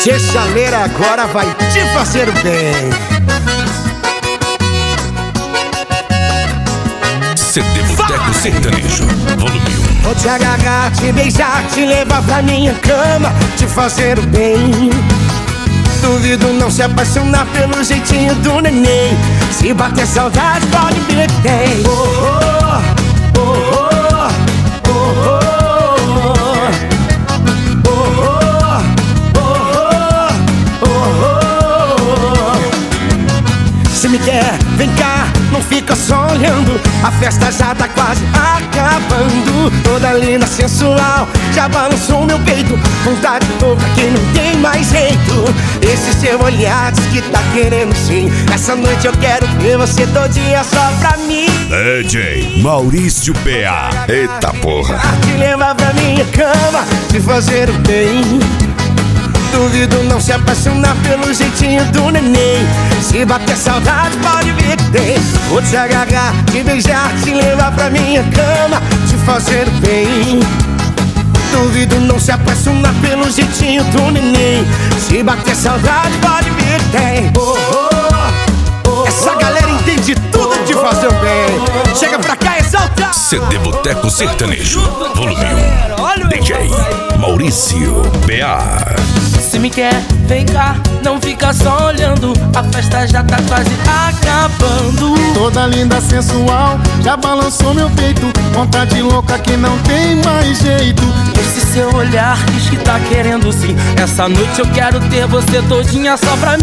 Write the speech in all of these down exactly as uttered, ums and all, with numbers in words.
Tchê Chaleira agora vai te fazer bem. C D Boteco Sertanejo, volume um. Vou te agarrar, te beijar, te levar pra minha cama, te fazer bem. Duvido não se apaixonar pelo jeitinho do neném. Se bater saudade, pode vir que tem. Oh, oh, oh, oh, oh, oh, oh, oh. Se me quer, vem cá, não fica só olhando. A festa já tá quase acabando. Toda linda, sensual, já balançou meu peito. Vontade louca que não tem mais jeito. Esse seu olhar diz que tá querendo sim. Essa noite eu quero ver você todinha só pra mim. D J Maurício B A. Eita porra. Te levar pra minha cama, te fazer o bem. Duvido não se apaixonar pelo jeitinho do neném. Se bater saudade, pode vir que tem. Vou te agarrar, te beijar, te levar pra minha cama, te fazer bem. Duvido não se apaixonar pelo jeitinho do neném. Se bater saudade, pode vir que tem. Oh, oh, oh, essa galera entende tudo de fazer bem. Chega pra cá, exalta! C D Boteco Sertanejo, volume um. D J Maurício B A. Se me quer, vem cá, não fica só olhando. A festa já tá quase acabando. Toda linda, sensual, já balançou meu peito. Vontade louca que não tem mais jeito. Esse seu olhar diz que tá querendo sim. Essa noite eu quero ter você todinha só pra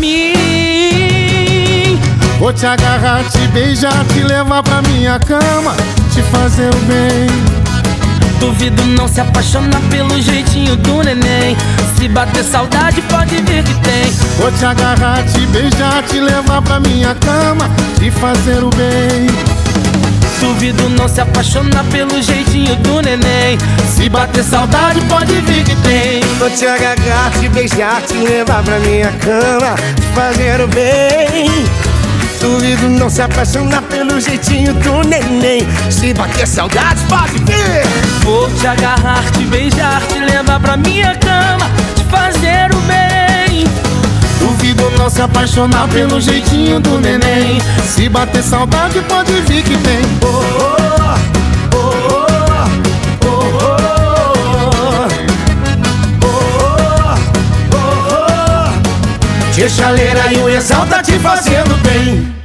mim. Vou te agarrar, te beijar, te levar pra minha cama, te fazer o bem. Duvido não se apaixonar pelo jeitinho do neném. Se bater saudade, pode vir que tem. Vou te agarrar, te beijar, te levar pra minha cama, te fazer o bem. Duvido não se apaixonar pelo jeitinho do neném. Se bater saudade, pode vir que tem. Vou te agarrar, te beijar, te levar pra minha cama, te fazer o bem. Duvido não se apaixonar pelo jeitinho do neném. Se bater saudade, pode vir. Vou te agarrar, te beijar, te levar pra minha cama, te fazer o bem. Duvido não se apaixonar pelo jeitinho do neném. Se bater saudade, pode vir que tem. Oh, oh, oh, oh, oh, oh, oh, oh. Tchê Chaleira e o Exalta te fazendo bem.